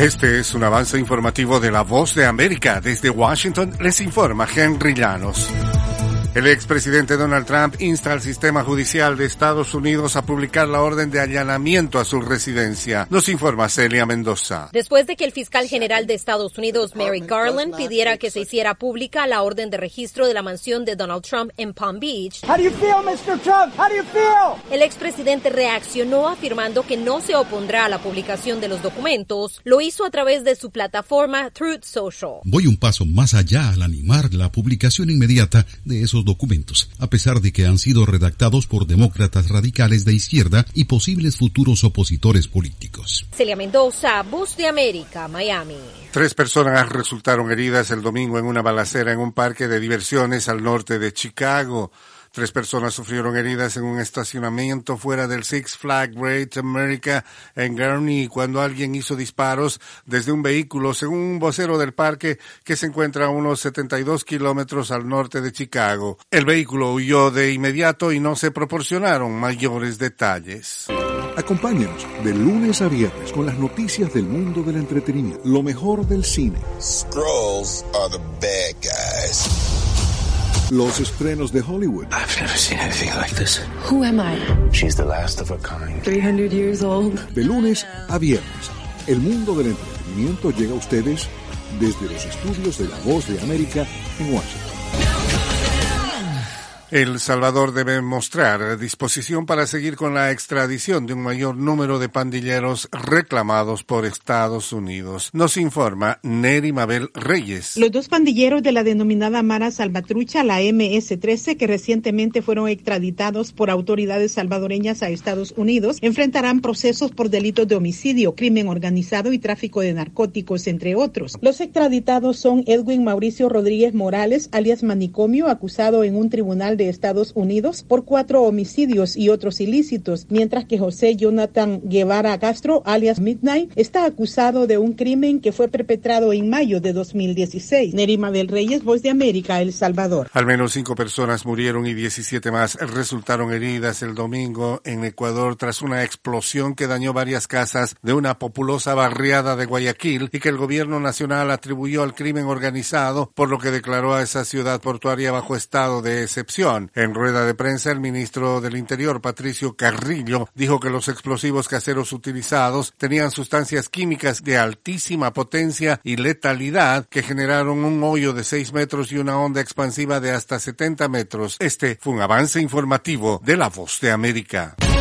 Este es un avance informativo de La Voz de América. Desde Washington les informa Henry Llanos. El expresidente Donald Trump insta al sistema judicial de Estados Unidos a publicar la orden de allanamiento a su residencia. Nos informa Celia Mendoza. Después de que el fiscal general de Estados Unidos, Merrick Garland, pidiera que se hiciera pública la orden de registro de la mansión de Donald Trump en Palm Beach, How do you feel, Mr. Trump? How do you feel? El expresidente reaccionó afirmando que no se opondrá a la publicación de los documentos. Lo hizo a través de su plataforma Truth Social. Voy un paso más allá al animar la publicación inmediata de esos documentos, a pesar de que han sido redactados por demócratas radicales de izquierda y posibles futuros opositores políticos. Celia Mendoza, Voz de América, Miami. 3 personas resultaron heridas el domingo en una balacera en un parque de diversiones al norte de Chicago. 3 personas sufrieron heridas en un estacionamiento fuera del Six Flags Great America en Gurnee cuando alguien hizo disparos desde un vehículo, según un vocero del parque que se encuentra a unos 72 kilómetros al norte de Chicago. El vehículo huyó de inmediato y no se proporcionaron mayores detalles. Acompáñanos de lunes a viernes con las noticias del mundo del entretenimiento, lo mejor del cine. Skrulls are the bad guys. Los estrenos de Hollywood. I've never seen anything like this. Who am I? She's the last of her kind. 300 years old. De lunes a viernes, el mundo del entretenimiento llega a ustedes desde los estudios de La Voz de América en Washington. El Salvador debe mostrar disposición para seguir con la extradición de un mayor número de pandilleros reclamados por Estados Unidos. Nos informa Neri Mabel Reyes. Los 2 pandilleros de la denominada Mara Salvatrucha, la MS-13, que recientemente fueron extraditados por autoridades salvadoreñas a Estados Unidos, enfrentarán procesos por delitos de homicidio, crimen organizado y tráfico de narcóticos, entre otros. Los extraditados son Edwin Mauricio Rodríguez Morales, alias Manicomio, acusado en un tribunal de Estados Unidos por 4 homicidios y otros ilícitos, mientras que José Jonathan Guevara Castro, alias Midnight, está acusado de un crimen que fue perpetrado en mayo de 2016. Nerima del Reyes, Voz de América, El Salvador. Al menos 5 personas murieron y 17 más resultaron heridas el domingo en Ecuador tras una explosión que dañó varias casas de una populosa barriada de Guayaquil y que el gobierno nacional atribuyó al crimen organizado, por lo que declaró a esa ciudad portuaria bajo estado de excepción. En rueda de prensa, el ministro del Interior, Patricio Carrillo, dijo que los explosivos caseros utilizados tenían sustancias químicas de altísima potencia y letalidad que generaron un hoyo de 6 metros y una onda expansiva de hasta 70 metros. Este fue un avance informativo de La Voz de América.